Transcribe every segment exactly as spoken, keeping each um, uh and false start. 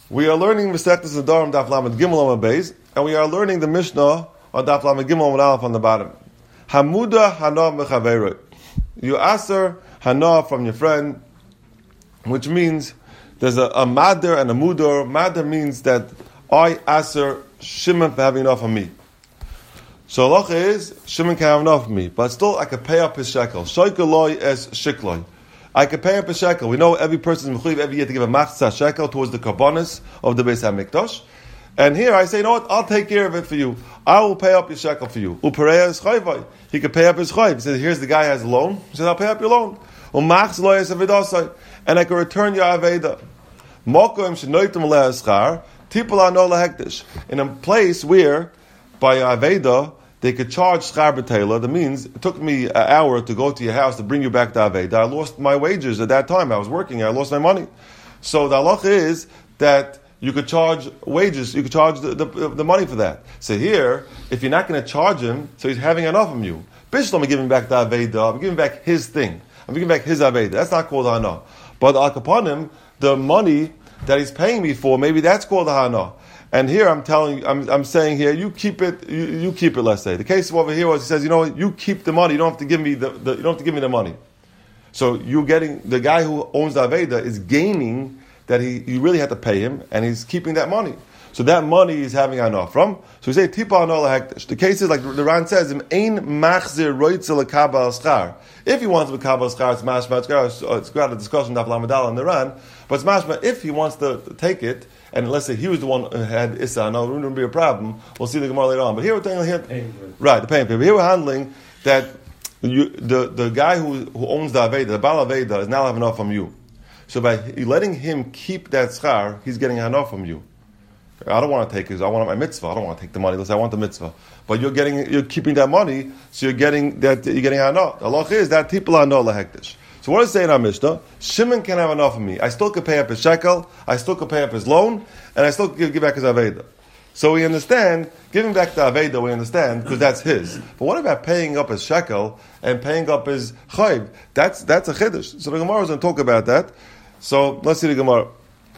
We are learning Masechtas Nedarim Daf Lamed Gimel Amud Beis, and we are learning the Mishnah on Daf Lamed Gimel Amud Aleph on the bottom. Hamuda Hana Mechaveroi. You aser Hana from your friend, which means there's a, a Mader and a Mudor. Mader means that I aser Shimon for having enough of me. So halacha is Shimon can have enough of me, but still I can pay up his shekel. Shoikeloi es shikloi. I can pay up a shekel. We know every person is mechuyev every year to give a machzah shekel towards the karbonis of the Beis HaMikdash. And here I say, you know what? I'll take care of it for you. I will pay up your shekel for you. Upereya is chayvai. He can pay up his chayv. He says, here's the guy who has a loan. He says, I'll pay up your loan. Umachz lo es avedasai. And I can return your aveda. Mokom shenoitim le'eschar. Tipula no lehektish. In a place where, by aveda, they could charge schar b'teila. That means it took me an hour to go to your house to bring you back to Aveda. I lost my wages at that time. I was working. I lost my money. So the halacha is that you could charge wages. You could charge the, the, the money for that. So here, if you're not going to charge him, so he's having enough from you. Bishlam, I'm giving back the Aveda. I'm giving back his thing. I'm giving back his Aveda. That's not called Hana. But upon him, the money that he's paying me for, maybe that's called Hana. And here I'm telling, I'm, I'm saying here, you keep it, you, you keep it. Let's say the case over here was he says, you know, you keep the money. You don't have to give me the, the you don't have to give me the money. So you're getting the guy who owns the Aveda is gaining that he you really had to pay him, and he's keeping that money. So that money he's having enough from. So we say tipa anol hektish. The case is like the Ran says, im ein machzir roitzel lekabel schar. If he wants to lekabel schar, it's mashma. It's, it's got a discussion daf lamadal in the Ran, but it's mashma. If he wants to take it. And let's say he was the one who had Issa, no, it wouldn't be a problem. We'll see the Gemara later on. But here we're talking here, right, the paying people. Here we're handling that you, the, the guy who, who owns the Aveda, the Baal Aveda, is now having enough from you. So by letting him keep that schar, he's getting enough from you. I don't want to take his, I want my mitzvah. I don't want to take the money. Let's say I want the mitzvah. But you're getting, you're keeping that money, so you're getting that, you're getting enough. The halach is that people are no lahektish. So what does it say in our Mishnah? Shimon can have enough of me. I still can pay up his shekel, I still can pay up his loan, and I still can give, give back his Aveda. So we understand, giving back the Aveda, we understand, because that's his. But what about paying up his shekel and paying up his chayv? That's that's a chiddush. So the Gemara is going to talk about that. So let's see the Gemara.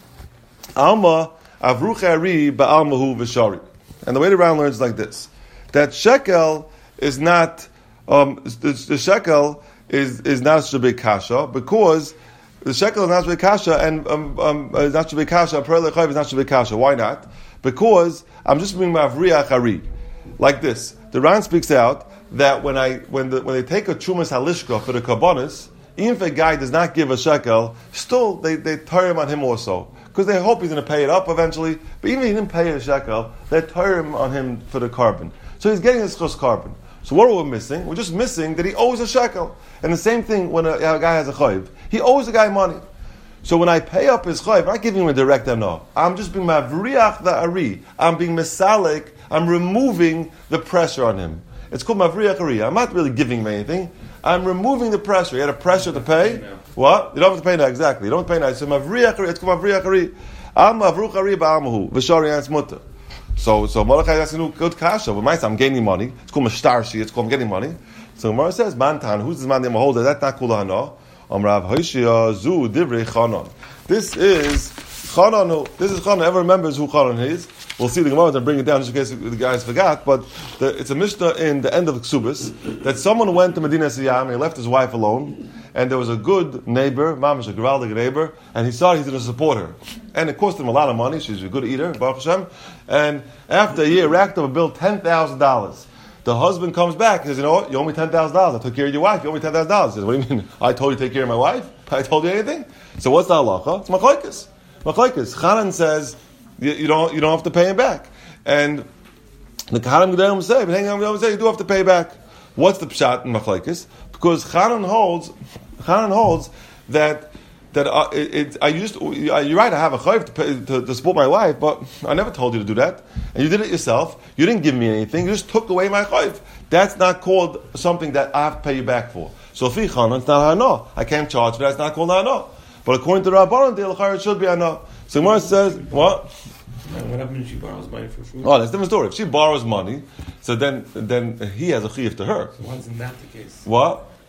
Alma avruchari ba'almahu v'shari. And the way the Ran learns is like this. That shekel is not, um, the, the shekel is is not shabei kasha, because the shekel is not shabei kasha, and um, um, is not shabei kasha, perle chayv is not shabei kasha. Why not? Because I'm just being mavriach hari. Like this. The Ran speaks out that when I when the, when they take a chumas halishka for the karbonis, even if a guy does not give a shekel, still they, they tear him on him also. Because they hope he's going to pay it up eventually, but even if he didn't pay a shekel, they tear him on him for the carbon. So he's getting his chus carbon. So what are we missing? We're just missing that he owes a shekel. And the same thing when a, a guy has a chayv. He owes the guy money. So when I pay up his chayv, I'm not giving him a direct no. I'm just being mavriach the ari. I'm being mesalik. I'm removing the pressure on him. It's called mavriach ari. I'm not really giving him anything. I'm removing the pressure. He had a pressure to pay. What? You don't have to pay now, exactly. You don't pay now. So mavriach ari. It's called mavriach ari. Am mavruch ari ba'amahu. V'shari ans mutter. So, so Mordechai is asking good kasha. But myself, I'm gaining money. It's called mashtarshi. It's called I'm getting money. So Gemara says, Mantan, who's this man named Maholder? That's not kula hana. Amrav Hoshia zu divrei Chanan. This is Chanan. This is Chanan. Ever remembers who Chanan is? We'll see the Gemara and bring it down just in case the guys forgot. But the, it's a Mishnah in the end of Ksubis that someone went to Medina Siyam and he left his wife alone. And there was a good neighbor, mamash a gewaldige neighbor, and he saw he's going to support her. And it cost him a lot of money. She's a good eater, Baruch Hashem. And after a year, racked up a bill ten thousand dollars. The husband comes back and says, you know what, you owe me ten thousand dollars. I took care of your wife, you owe me ten thousand dollars. He says, what do you mean? I told you to take care of my wife? I told you anything? So what's the halacha? It's machlokes. Machlokes. Chanan says, you, you don't you don't have to pay him back. And the Kahanim Gedolim say, but hang on, Gedolim say, you do have to pay back. What's the pshat in machlokes? Because Chanan holds, Chanan holds that that uh, it, it, I used to, you're right. I have a chayv to, pay, to, to support my wife, but I never told you to do that, and you did it yourself. You didn't give me anything. You just took away my chayv. That's not called something that I have to pay you back for. So fi Chanan, it's not hana. I can't charge for that. It's not called hana. But according to Rabbanan, the l'chayr it should be hana. So Gemara says what? What happens if she borrows money for food? Oh, that's a different story. If she borrows money, so then then he has a chiyuv to her. So why isn't that the case? What?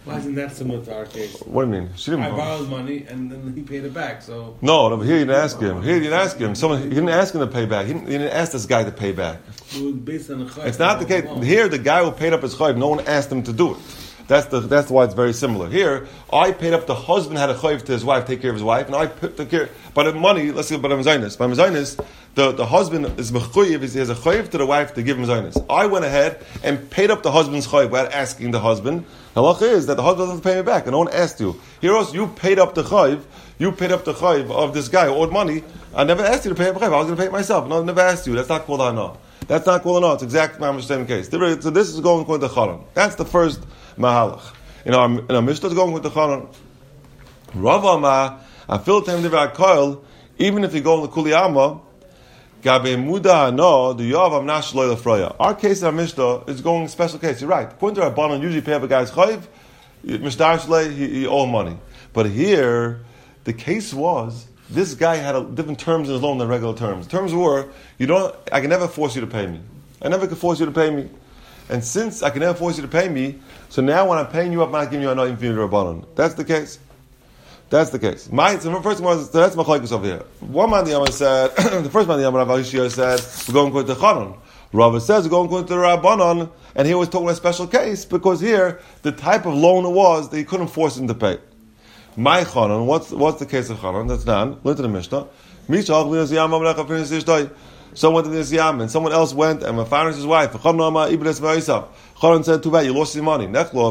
Why isn't that similar to our case? What do you mean? She didn't I borrowed money and then he paid it back. So no, no, but here you didn't ask him. Here you didn't ask him. Someone he didn't ask him to pay back. He didn't, he didn't ask this guy to pay back. it was based on the chayv. It's not the case. Here, the guy who paid up his chayv, no one asked him to do it. That's the that's why it's very similar. Here, I paid up. The husband had a chayv to his wife, take care of his wife, and I took care. But the money, let's say, but I'm zaynis. By zaynis, the the husband is mechuyev. He has a chayv to the wife to give him zaynis. I went ahead and paid up the husband's chayv without asking the husband. The halacha is that the husband doesn't pay me back, and no one asked you. Here also, you paid up the chayv. You paid up the chayv of this guy who owed money. I never asked you to pay up the chayv. I was going to pay it myself. No, I never asked you. That's not called hana. That's not called hana. It's exactly the same case. So this is going according to Chanan. That's the first mahalach. In our in our Mishnah is going with the Chanan. Rav Amar, I feel time divrei koil, even if you go in the Kuliyama, gabe muda hano, the Yav amnash lo lefroya. Our case in our Mishnah is going special case. You're right. According to our Rabbanan, usually pay up a guy's chayv, Mishtar Shlei, he, he owe money. But here, the case was, this guy had a, different terms in his loan than regular terms. The terms were, you don't, I can never force you to pay me. I never can force you to pay me. And since I can never force you to pay me, so now when I'm paying you up, I'm not giving you another infinite rabbanon. That's the case. That's the case. My so first one was so that's machlokes over here. One man the Yama said, the first man the Yama Rav Hishya said, we're going to the Chanan. Rava says we're going to the Rabbanon, and he was talking about a special case because here the type of loan it was that he couldn't force him to pay. My Chanan, what's what's the case of Chanan? That's done. Learn to the Mishnah. Someone went to the Niziyam, and someone else went and found his wife. Chanan said, too bad, you lost your money.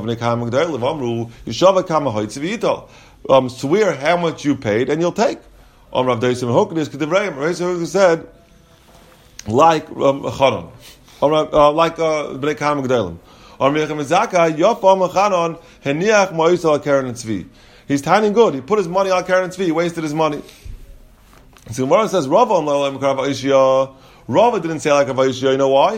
Um, swear how much you paid, and you'll take. Um, Rav Daisim Hokadis, Rav Daisim said, like um, Chanan, uh, like Bnei Kaham G'dalim. Um, Rechem Zaka, Yofam Chanan, Heniach Moisal Karen and Tzvi. He's tiny good. He put his money on Karen and Tzvi. He wasted his money. So Gemara says, Rava Rava didn't say like a Vaishya. You know why?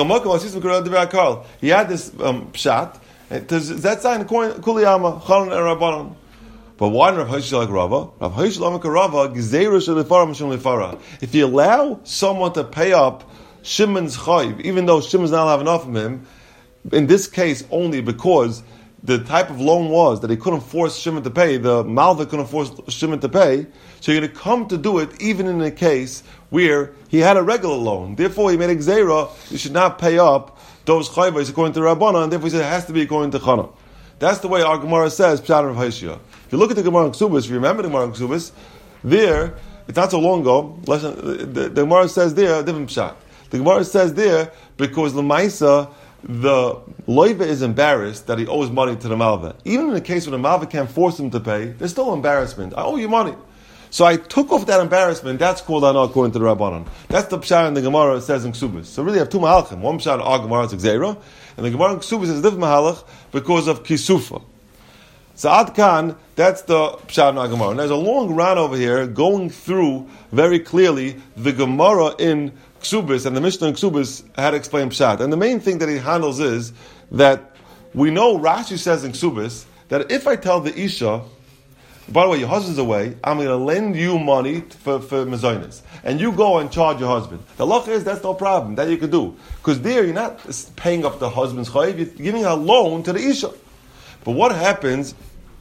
He had this um, pshat. That's in Kuliyama, Chanan and Rabbanon. But why did Rav Hishya like Rava? Rav Hishya like Rava, Gzeira Shalifara Mishum Lifara. If you allow someone to pay up Shimon's chayv, even though Shimon's not have enough of him, in this case only because the type of loan was that he couldn't force Shimon to pay, the Malva couldn't force Shimon to pay, so you're going to come to do it even in a case where he had a regular loan. Therefore, he made a gzeira, you should not pay up those chayvos according to Rabbana, and therefore he said it has to be according to Chana. That's the way our Gemara says, Pshat Rav Hishya. If you look at the Gemara in Ksubis, if you remember the Gemara in Ksubis, there, it's not so long ago, the, the, the Gemara says there, a different Pshat. The Gemara says there, because Lamaisa, the loiva is embarrassed that he owes money to the malva. Even in the case where the malva can't force him to pay, there's still embarrassment. I owe you money. So I took off that embarrassment. That's called ana according to the Rabbanon. That's the pshat in the Gemara. It says in Ksubis. So really, you have two mahalachim. One pshat in our Gemara is Gzeira, and the Gemara in Ksubis is a different mahalach because of kisufa. So Ad Kan, that's the pshat in our Gemara. And there's a long run over here going through very clearly the Gemara in Ksubis, and the Mishnah in Ksubis had to explain pshat. And the main thing that he handles is that we know Rashi says in Ksubis that if I tell the Isha, by the way, your husband's away, I'm going to lend you money for, for mezainis, and you go and charge your husband. The law is that's no problem, that you can do. Because there you're not paying up the husband's chayiv, you're giving a loan to the Isha. But what happens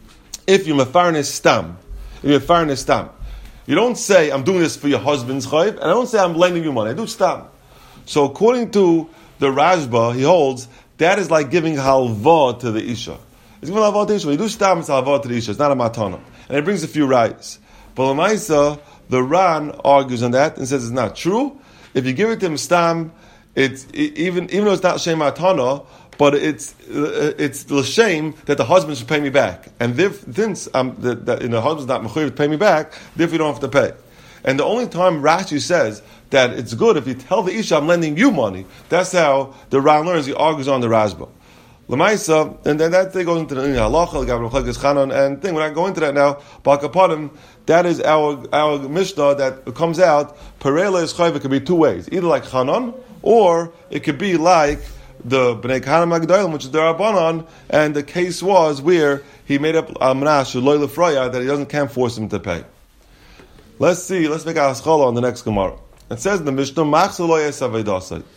if you're mefarnes stam? If you're mefarnes stam. You don't say, I'm doing this for your husband's chayiv, and I don't say, I'm lending you money. I do stam. So according to the Rashba, he holds, that is like giving halva to the Isha. It's giving halva to the Isha. You do stam, it's halva to the Isha. It's not a matana. And it brings a few rights. But Lamaisa, the Ran argues on that and says it's not true. If you give it to him stam, it's, even, even though it's not shem matana, but it's uh, it's the shame that the husband should pay me back, and if, since um, the, the, you know, the husband's not mechuyev to pay me back, therefore you don't have to pay. And the only time Rashi says that it's good if you tell the Isha I'm lending you money, that's how the Ran learns. He argues on the Rashba, Lamaisa, and then that thing goes into the halacha, the Gabriel Chanan, and thing. When I go into that now, Bakapadim, that is our our Mishnah that comes out. Perela is chayv. It could be two ways, either like Chanan, or it could be like the Bnei Kahana Magdalim, which is the Rabbanon, and the case was where he made up Amnash Loy Lefroya that he doesn't can't force him to pay. Let's see. Let's make a haskalah on the next Gemara. It says in the Mishnah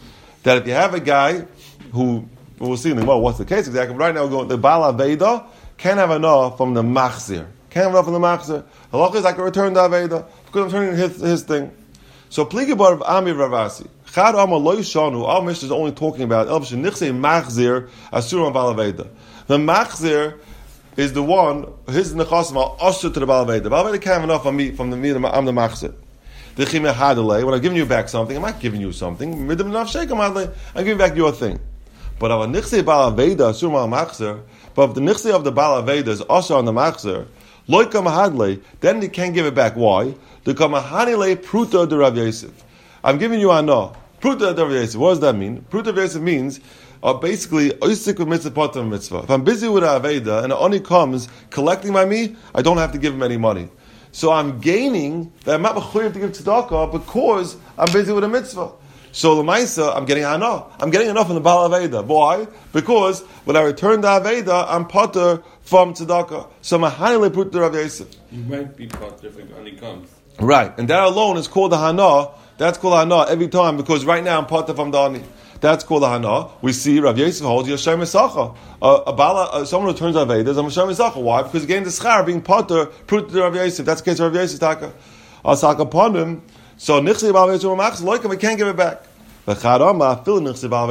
that if you have a guy who we'll see in the Gemara what's the case exactly. But right now, we're going the Bala Veda can't have enough from the machzir. Can't have enough from the machzir. Halacha is I can return the aveda because I'm turning his, his thing. So pligi bar of Ami Ravasi. Chad Amar Lo Yishanu. Our Mishnah is only talking about El B'Shenichse Machzir Asur Bal Aveda. The machzir is the one his nechasim are usher to the Bal Aveda. Bal Aveda can't have enough from me from the me. I'm the machzir. The chime hadale. When I'm giving you back something, I'm not giving you something. I'm giving back your thing. But if a nichse Bal Aveda Asur Bal Machzir, but if the nichse of the Bal Aveda is usher on the machzir, loika mahadle, then he can't give it back. Why? The kamahanile pruta de Rav Yosef. I'm giving you anah. Pruta de Rav Yosef. What does that mean? Pruta de Rav Yosef means uh, basically oisik with mitzvah potem mitzvah. If I'm busy with a aveda and an oni comes collecting my me, I don't have to give him any money. So I'm gaining that I'm not mechuyev to give tzedakah because I'm busy with a mitzvah. So l'maisa, I'm getting anah. I'm getting enough from the Baal Aveda. Why? Because when I return the Aveda, I'm potter from tzedakah. So mahanile put the Rav Yosef. You might be potter if it only comes. Right, and that alone is called the hana. That's called hana every time because right now I'm potter from the ani. That's called the hana. We see Rav Yosef holds Yashem Esacha. Uh, a bala, uh, someone who turns Aveda is a Yashem Esacha. Why? Because he gained the schar being potter put the Rav Yosef. That's the case of Rav Yosef taka. Asaka upon him. So nichse Baal Aveda Machz loika we can't give it back. Even if nichse Baal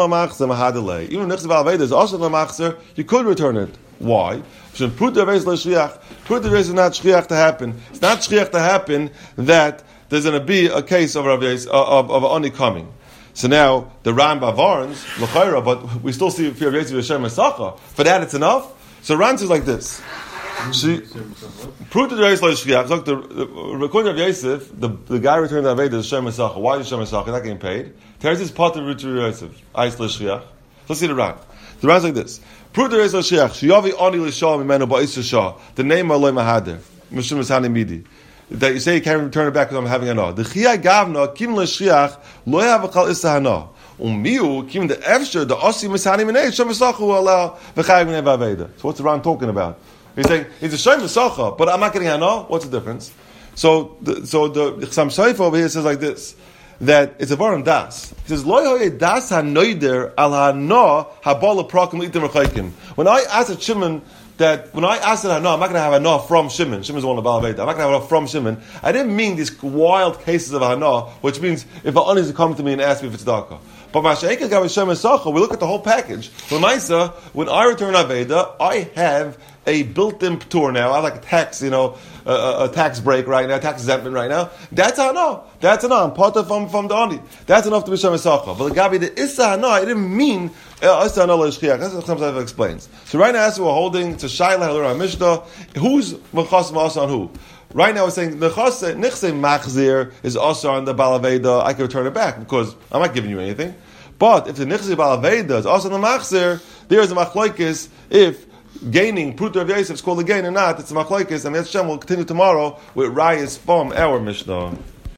Aveda is also the machzer, you could return it. Why? Put the race l'shriach. Put the race is not shriach to happen. It's not shriach to happen that there's going to be a case of of of, of ani coming. So now the Ran Bavarns l'chayra, but we still see fear of Yosef Hashem Esacha. For that, it's enough. So Ran says like this. She proved to the Yosef l'shriach. Look, the according to Yosef, the the guy returned the Aveda is Hashem Esacha. Why is Hashem Esacha? He's not getting paid. Teres is part of the Yosef. Ais l'shriach. Let's see the Ran. The Ran's like this. Prove the Reis L'Shiach. Shiyavi Ani L'Shah Mimenu Ba'is Shah. The name Aloi Mahader. MishumEshani Midi. That you say you can't return it back because I'm having an The Chiyah Gavna Kim L'Shiach Lo Yavachal Issa Hana. Umiu Kim the Efsher the Osi Mishani Minei Shem Esacha will allow V'chayv Minei V'Aveda. So what's the Ran talking about? He's saying he's a Shem Esacha, but I'm not getting Hana. What's the difference? So the so the Chasam Sofer over here says like this. That it's a varan das. He says, "Lo yoye das hanoider al hana habala prakim itim rechaykim." When I asked a Shimon that when I asked that hana, I'm not going to have hana from Shimon. Shimon's one of the Baal Aveda. I'm not going to have hana from Shimon. I didn't mean these wild cases of hana, which means if an ani is to come to me and ask me if it's daka. But Masha'ika Gav Hashem Esacha, we look at the whole package. L'maisa, when I return Aveda, I have a built-in p'tur now. I have like a tax, you know, a, a tax break right now, tax exemption right now. That's hana. That's hana. I'm part of from from the ani. That's enough to be Hashem Esacha. But the Gabi the Issa hana, I didn't mean Issa hana l'shchiach. That's what Chasam explains. So right now, as we're holding to Shaila Halura Mishnah, who's mechas ma'asa on who? Right now we're saying nechase nichse machzir is also on the Baal Aveda. I can return it back because I'm not giving you anything. But if the nichse Baal Aveda is also on the machzir, there is a machlokes if gaining Pruta of Yosef is called a gain or not. It's a machlokes, and Hashem will continue tomorrow with rayas from our Mishnah.